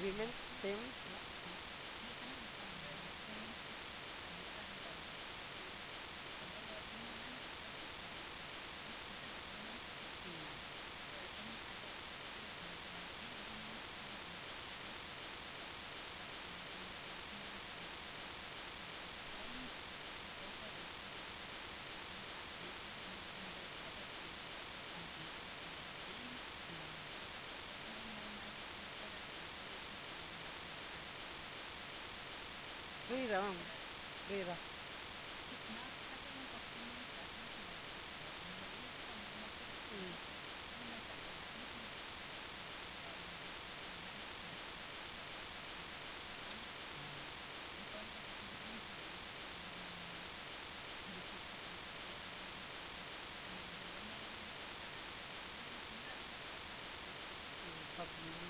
women's team. Hmm. Bira, ma'am. Bira. Hmm. Pablo.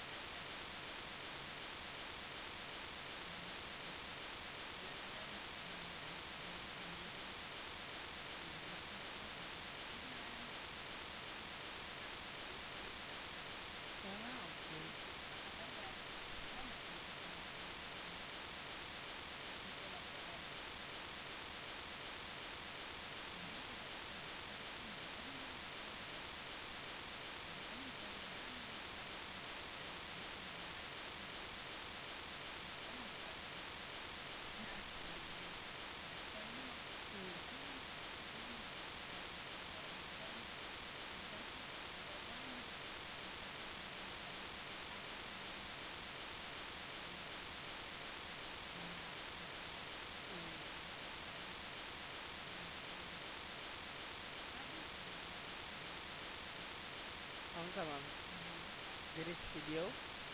Ah, okay. Hmm. Hmm. Ang sa, ma'am. There is video.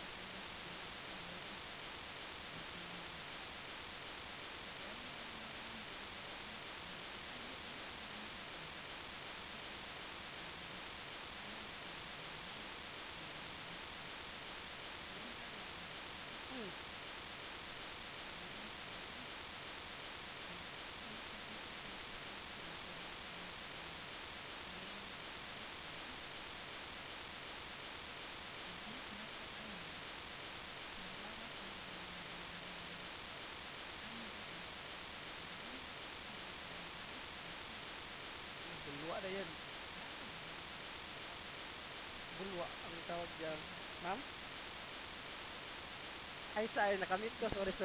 Hmm. Bulwa na yan. Bulwa ang tawag diyan. Ma'am? Ay, sorry, nakamute ko. Sorry, sorry.